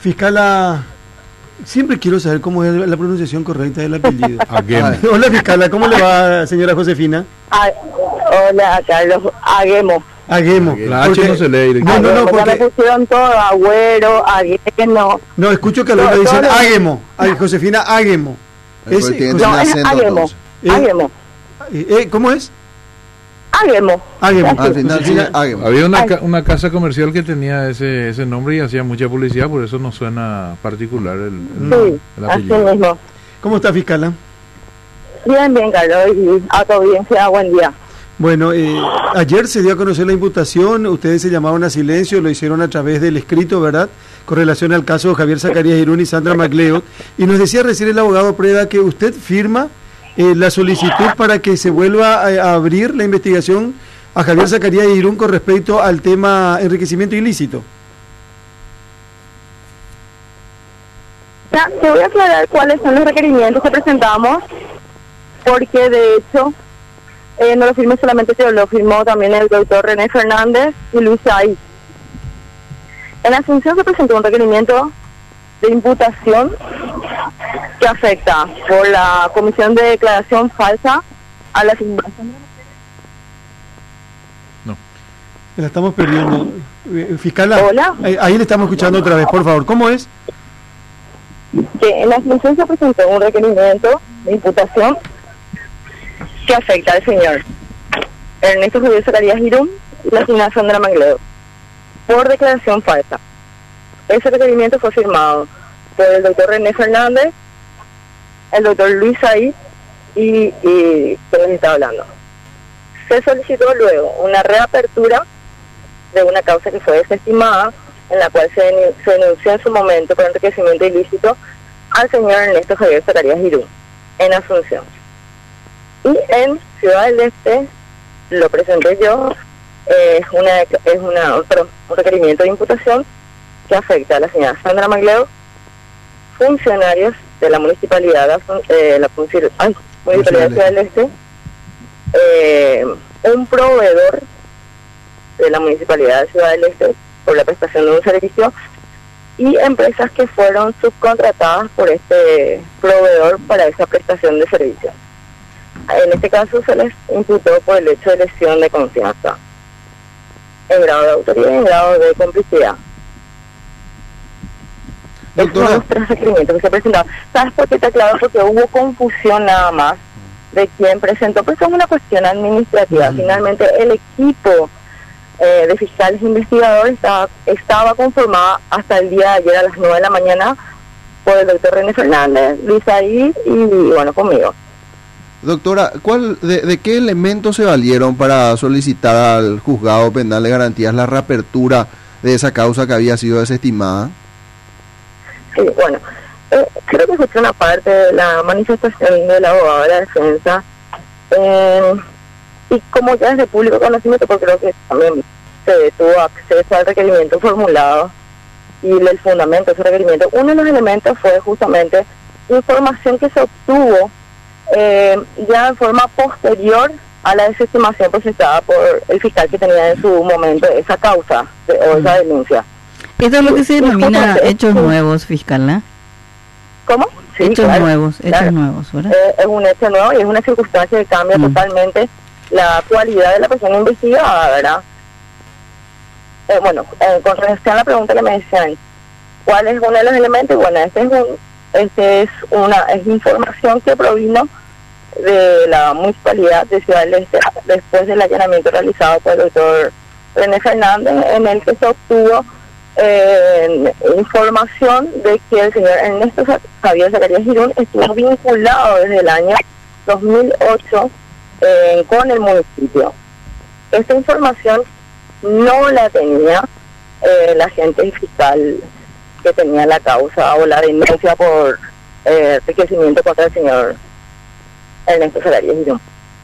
Fiscala, siempre quiero saber cómo es la pronunciación correcta del apellido. Hola, fiscala, ¿cómo le va, señora Josefina? Hola, Carlos. Aguemo. La H no se lee. No, porque me pusieron todo, Agüero, Aguemo. No, escucho que algunos dicen Aguemo. Josefina Aguemo. No, es Aguemo. Aguemo. ¿Cómo es? Aguemo. Al final sí, Aguemo. Había una casa comercial que tenía ese nombre y hacía mucha publicidad, por eso no suena particular el apellido. Así mismo. ¿Cómo está, fiscala? Bien, Carlos, y a tu audiencia, buen día. Bueno, ayer se dio a conocer la imputación, ustedes se llamaron a silencio, lo hicieron a través del escrito, ¿verdad?, con relación al caso de Javier Zacarías Irún y Sandra MacLeod, y nos decía recién el abogado Preda que usted firma la solicitud para que se vuelva a abrir la investigación a Javier Zacarías Irún con respecto al tema enriquecimiento ilícito. Ya, te voy a aclarar cuáles son los requerimientos que presentamos, porque de hecho no lo firmé solamente yo, lo firmó también el doctor René Fernández y Luis Ahí. En Asunción se presentó un requerimiento de imputación que afecta por la comisión de declaración falsa a la asignación. No, la estamos perdiendo. Fiscal, hola. Ahí le estamos escuchando otra vez, por favor. ¿Cómo es? Que en la Asunción se presentó un requerimiento de imputación que afecta al señor Ernesto Javier Zacarías Irún y la asignación de la MacLeod por declaración falsa. Ese requerimiento fue firmado por el doctor René Fernández, el doctor Luis Ahí y quien les está hablando. Se solicitó luego una reapertura de una causa que fue desestimada, en la cual se denunció en su momento por enriquecimiento ilícito al señor Ernesto Javier Zacarías Irún en Asunción. Y en Ciudad del Este lo presenté yo, un requerimiento de imputación que afecta a la señora Sandra MacLeod, funcionarios de la municipalidad, municipalidad de Ciudad del Este, un proveedor de la municipalidad de Ciudad del Este por la prestación de un servicio y empresas que fueron subcontratadas por este proveedor para esa prestación de servicios. En este caso se les imputó por el hecho de lesión de confianza en grado de autoridad y en grado de complicidad. Doctora, estos son los 3 requerimientos que se presentaron. ¿Sabes por qué está claro? Porque hubo confusión nada más de quién presentó, pues es una cuestión administrativa. Finalmente el equipo de fiscales investigadores estaba conformada hasta el día de ayer a las 9 de la mañana por el doctor René Fernández, Luis Ahí y bueno, conmigo. Doctora, ¿de qué elementos se valieron para solicitar al juzgado penal de garantías la reapertura de esa causa que había sido desestimada? Sí, bueno, creo que escuché una parte de la manifestación del abogado de la defensa y como ya es de público conocimiento, porque creo que también se tuvo acceso al requerimiento formulado y el fundamento de ese requerimiento. Uno de los elementos fue justamente información que se obtuvo ya en forma posterior a la desestimación presentada por el fiscal que tenía en su momento esa causa o esa denuncia. Eso es lo que se denomina hechos nuevos, fiscal, ¿no? ¿Cómo? Sí, hechos claro, nuevos, ¿verdad? Es un hecho nuevo y es una circunstancia que cambia totalmente la cualidad de la persona investigada, ¿verdad? Con relación a la pregunta que me decían, ¿cuál es uno de los elementos? Bueno, es información que provino de la municipalidad de Ciudad del Este después del allanamiento realizado por el doctor René Fernández, en el que se obtuvo información de que el señor Ernesto Javier Zacarías Irún estuvo vinculado desde el año 2008 con el municipio. Esta información no la tenía la agente fiscal que tenía la causa o la denuncia por enriquecimiento contra el señor Ernesto Zacarías Irún.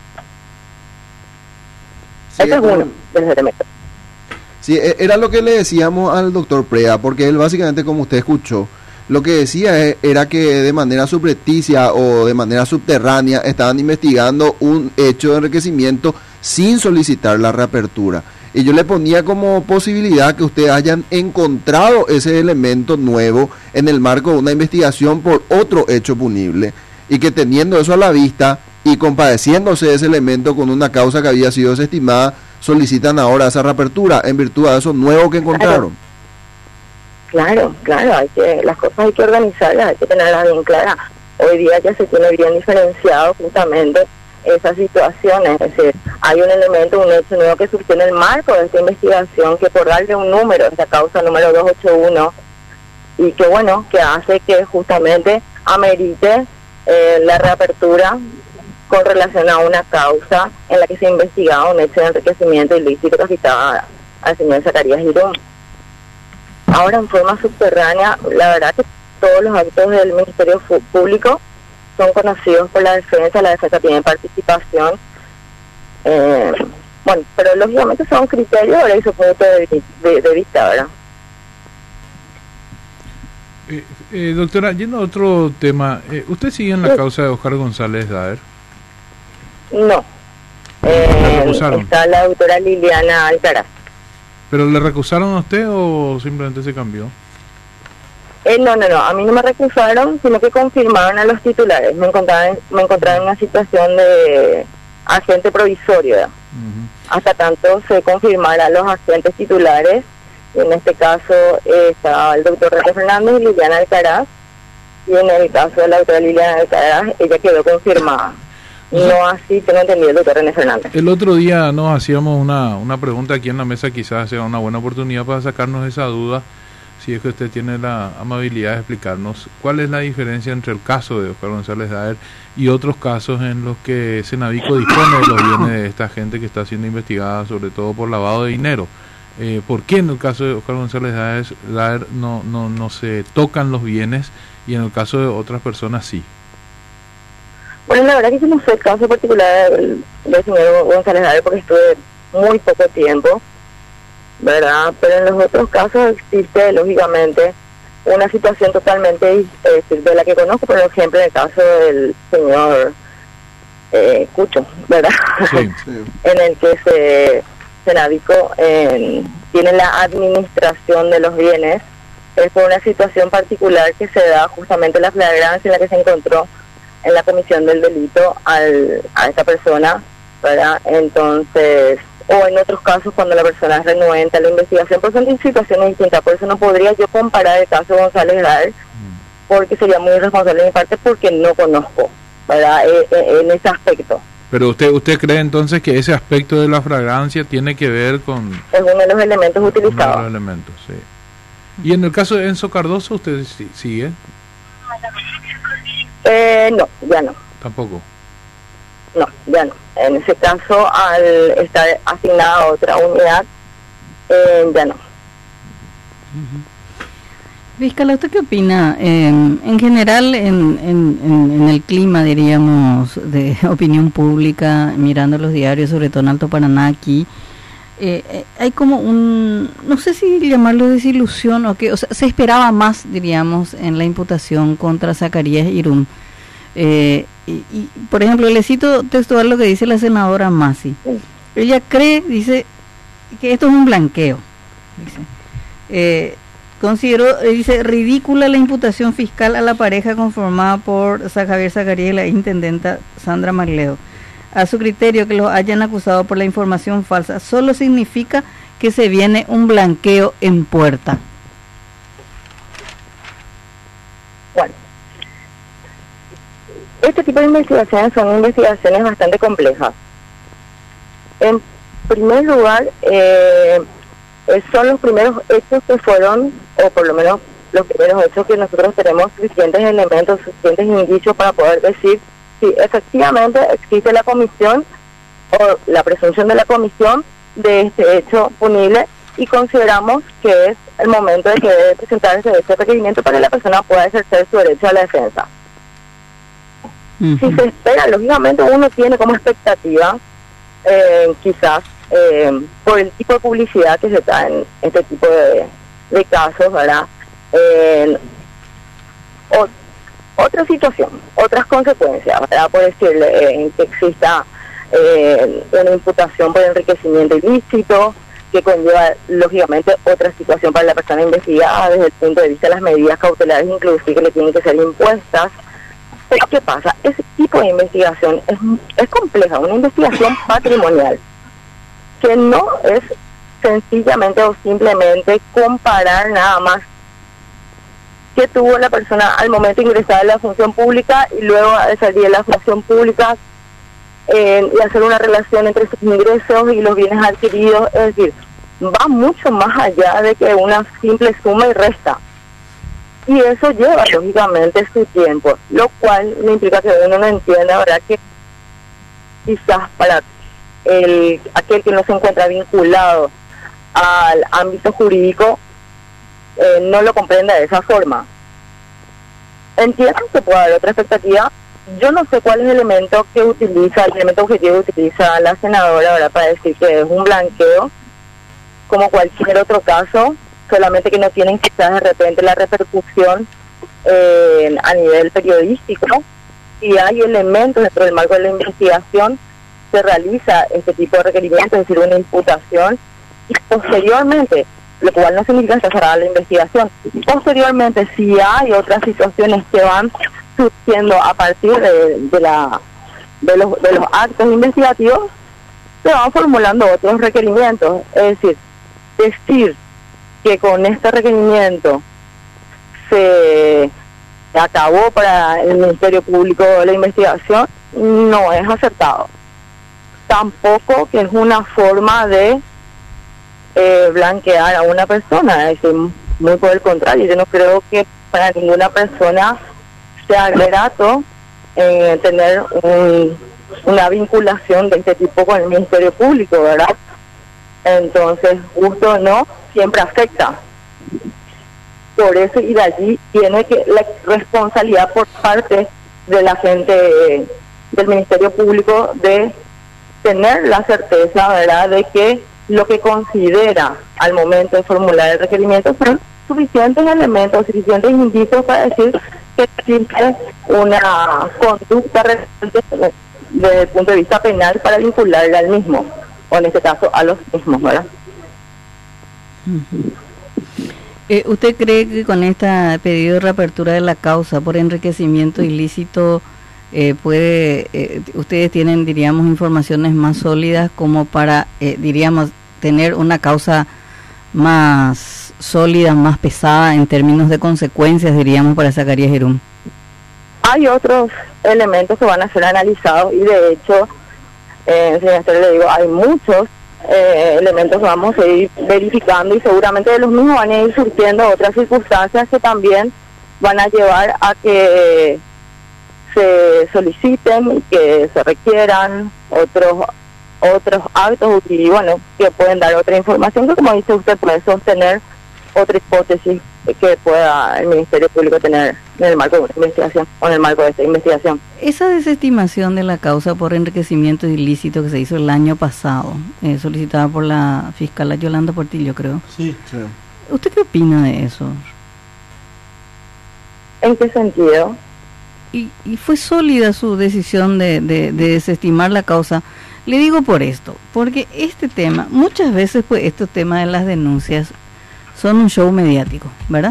Sí, este es uno de los elementos. Sí, era lo que le decíamos al doctor Preda, porque él básicamente, como usted escuchó, lo que decía era que de manera subrepticia o de manera subterránea estaban investigando un hecho de enriquecimiento sin solicitar la reapertura. Y yo le ponía como posibilidad que ustedes hayan encontrado ese elemento nuevo en el marco de una investigación por otro hecho punible, y que teniendo eso a la vista y compadeciéndose de ese elemento con una causa que había sido desestimada, solicitan ahora esa reapertura en virtud de eso nuevo que encontraron. Claro, las cosas hay que organizarlas, hay que tenerlas bien claras. Hoy día ya se tiene bien diferenciado justamente esas situaciones, es decir, hay un elemento, un hecho nuevo que surgió en el marco de esta investigación, que por darle un número, esta causa número 281, y que bueno, que hace que justamente amerite la reapertura con relación a una causa en la que se investigaba un hecho de enriquecimiento ilícito que afectaba al señor Zacarías Girón. Ahora, en forma subterránea, la verdad que todos los actos del Ministerio Público son conocidos por la defensa tiene participación, bueno, pero lógicamente son criterios y su punto de vista, ¿verdad? Doctora, yendo a otro tema, ¿usted sigue en la causa de Oscar González Daer? No, está la doctora Liliana Alcaraz. ¿Pero le recusaron a usted o simplemente se cambió? No, a mí no me recusaron, sino que confirmaron a los titulares. Me encontraba en una situación de agente provisorio, ¿verdad? Hasta tanto se confirmara a los agentes titulares. En este caso estaba el doctor René Fernández y Liliana Alcaraz, y en el caso de la doctora Liliana Alcaraz, ella quedó confirmada. No así, tengo entendido, el doctor René Fernández. El otro día nos hacíamos una pregunta aquí en la mesa, quizás sea una buena oportunidad para sacarnos esa duda, si es que usted tiene la amabilidad de explicarnos cuál es la diferencia entre el caso de Oscar González Daer y otros casos en los que Senavico dispone de los bienes de esta gente que está siendo investigada, sobre todo por lavado de dinero. ¿Por qué en el caso de Oscar González Daer no se tocan los bienes y en el caso de otras personas sí? Bueno, la verdad que yo no sé el caso particular del señor González Daer porque estuve muy poco tiempo, ¿verdad? Pero en los otros casos existe, lógicamente, una situación totalmente de la que conozco, por ejemplo, en el caso del señor Cucho, ¿verdad? Sí. En el que Senavico tiene la administración de los bienes. Es por una situación particular que se da justamente la flagrancia en la que se encontró en la comisión del delito a esta persona, ¿verdad? Entonces, o en otros casos cuando la persona es renuente a la investigación, pues son situaciones distintas. Por eso no podría yo comparar el caso de González Daer, porque sería muy irresponsable de mi parte, porque no conozco, ¿verdad? En ese aspecto. Pero usted cree entonces que ese aspecto de la fragancia tiene que ver con... Es uno de los elementos utilizados. Uno de los elementos, sí. Y en el caso de Enzo Cardoso, ¿usted sigue? No, ya no. ¿Tampoco? No, ya no. En ese caso, al estar asignada a otra unidad, ya no. Fiscal, ¿usted qué opina? En general, en el clima, diríamos, de opinión pública, mirando los diarios, sobre todo en Alto Paraná aquí, hay como no sé si llamarlo desilusión o qué, o sea, se esperaba más, diríamos, en la imputación contra Zacarías Irún. Y, por ejemplo, le cito textual lo que dice la senadora Masi. Ella dice que esto es un blanqueo. Dice, ridícula la imputación fiscal a la pareja conformada por Javier Zacarías y la intendenta Sandra Magleo. A su criterio, que los hayan acusado por la información falsa solo significa que se viene un blanqueo en puerta. Bueno, este tipo de investigaciones son investigaciones bastante complejas. En primer lugar, son los primeros hechos que fueron, o por lo menos los primeros hechos que nosotros tenemos suficientes elementos, suficientes indicios para poder decir si efectivamente existe la comisión o la presunción de la comisión de este hecho punible, y consideramos que es el momento de que debe presentarse ese requerimiento para que la persona pueda ejercer su derecho a la defensa. Si se espera, lógicamente uno tiene como expectativa, quizás por el tipo de publicidad que se da en este tipo de casos, ¿verdad? Otra situación, otras consecuencias, ¿verdad? Por decirle que exista una imputación por enriquecimiento ilícito, que conlleva lógicamente otra situación para la persona investigada desde el punto de vista de las medidas cautelares inclusive que le tienen que ser impuestas. Pero ¿qué pasa? Ese tipo de investigación es compleja, una investigación patrimonial, que no es sencillamente o simplemente comparar nada más que tuvo la persona al momento de ingresar a la función pública y luego de salir de la función pública y hacer una relación entre sus ingresos y los bienes adquiridos. Es decir, va mucho más allá de que una simple suma y resta. Y eso lleva, lógicamente, su tiempo, lo cual le implica que uno no entienda, ¿verdad?, que quizás para aquel que no se encuentra vinculado al ámbito jurídico no lo comprenda de esa forma. Entiendo que puede haber otra expectativa. Yo no sé cuál es el elemento objetivo que utiliza la senadora, ¿verdad?, para decir que es un blanqueo, como cualquier otro caso, solamente que no tienen quizás de repente la repercusión a nivel periodístico. Si hay elementos dentro del marco de la investigación, se realiza este tipo de requerimientos, es decir, una imputación, y posteriormente, lo cual no significa que está cerrada la investigación, posteriormente, si hay otras situaciones que van surgiendo a partir de los actos investigativos, se van formulando otros requerimientos. Es decir que con este requerimiento se acabó para el Ministerio Público la investigación no es acertado. Tampoco que es una forma de blanquear a una persona, es decir, muy por el contrario. Yo no creo que para ninguna persona sea grato tener una vinculación de este tipo con el Ministerio Público, ¿verdad? Entonces, gusto o no, siempre afecta. Por eso, y de allí tiene que la responsabilidad por parte de la gente del Ministerio Público de tener la certeza, ¿verdad?, de que lo que considera al momento de formular el requerimiento son suficientes elementos, suficientes indicios para decir que existe una conducta relevante desde el punto de vista penal para vincularle al mismo, o en este caso a los mismos, ¿verdad? ¿Usted cree que con este pedido de reapertura de la causa por enriquecimiento ilícito ustedes tienen, diríamos, informaciones más sólidas como para, diríamos, tener una causa más sólida, más pesada en términos de consecuencias, diríamos, para Zacarías Girum? Hay otros elementos que van a ser analizados y de hecho, señor, le digo, hay muchos elementos que vamos a ir verificando y seguramente de los mismos van a ir surgiendo otras circunstancias que también van a llevar a que se soliciten y que se requieran otros actos y bueno, que pueden dar otra información que, como dice usted, puede sostener otra hipótesis que pueda el Ministerio Público tener en el marco de una investigación o en el marco de esta investigación. Esa desestimación de la causa por enriquecimiento ilícito que se hizo el año pasado, solicitada por la fiscal Yolanda Portillo, creo. Sí. ¿Usted qué opina de eso? ¿En qué sentido? Y fue sólida su decisión de desestimar la causa. Le digo por esto, porque este tema, muchas veces pues estos temas de las denuncias son un show mediático, ¿verdad?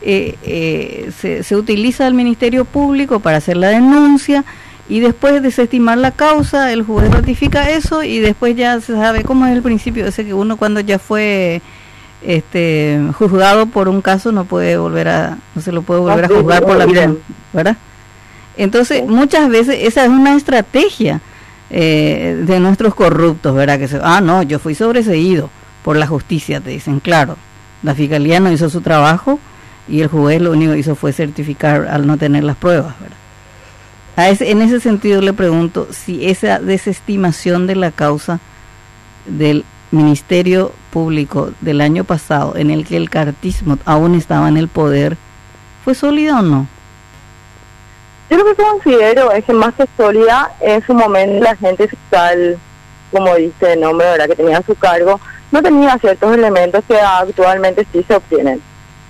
Se utiliza el Ministerio Público para hacer la denuncia y después de desestimar la causa, el juez ratifica eso y después ya se sabe cómo es el principio ese que uno cuando ya fue juzgado por un caso no se lo puede volver a juzgar por la misma, ¿verdad? Entonces, muchas veces esa es una estrategia de nuestros corruptos, ¿verdad? Que no, yo fui sobreseído por la justicia, te dicen, claro. La fiscalía no hizo su trabajo y el juez lo único que hizo fue certificar al no tener las pruebas, ¿verdad? En ese sentido le pregunto si esa desestimación de la causa del Ministerio Público del año pasado, en el que el cartismo aún estaba en el poder, ¿fue sólida o no? Yo lo que considero es que más que sólida, en su momento la gente fiscal, como dice el nombre, ¿verdad?, que tenía a su cargo, no tenía ciertos elementos que actualmente sí se obtuvieron,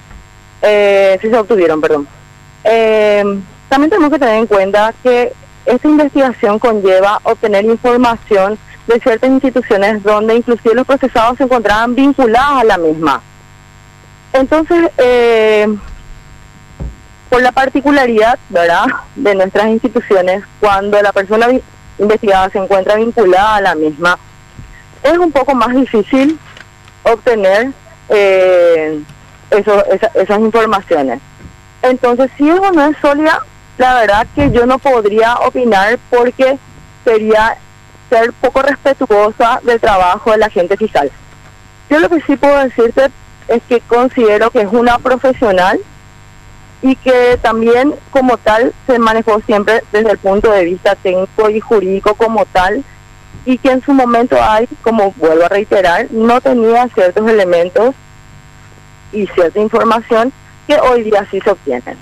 perdón. También tenemos que tener en cuenta que esta investigación conlleva obtener información de ciertas instituciones donde inclusive los procesados se encontraban vinculados a la misma. Entonces, por la particularidad, ¿verdad?, de nuestras instituciones, cuando la persona investigada se encuentra vinculada a la misma, es un poco más difícil obtener esas informaciones. Entonces, si eso no es sólida, la verdad que yo no podría opinar, porque sería ser poco respetuosa del trabajo del agente fiscal. Yo lo que sí puedo decirte es que considero que es una profesional y que también como tal se manejó siempre desde el punto de vista técnico y jurídico como tal, y que en su momento como vuelvo a reiterar, no tenía ciertos elementos y cierta información que hoy día sí se obtienen.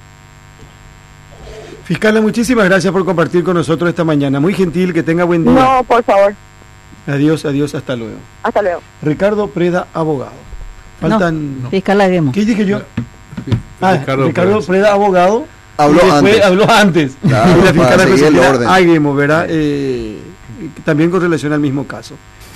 Fiscala, muchísimas gracias por compartir con nosotros esta mañana. Muy gentil, que tenga buen día. No, por favor. Adiós, hasta luego. Hasta luego. Ricardo Preda, abogado. Faltan... No, fiscal Aguemo. ¿Qué dije yo? Ricardo Preda. Preda, abogado. Habló antes. Claro, y la fiscal Josefina el orden. Aguemo, ¿verdad? También con relación al mismo caso.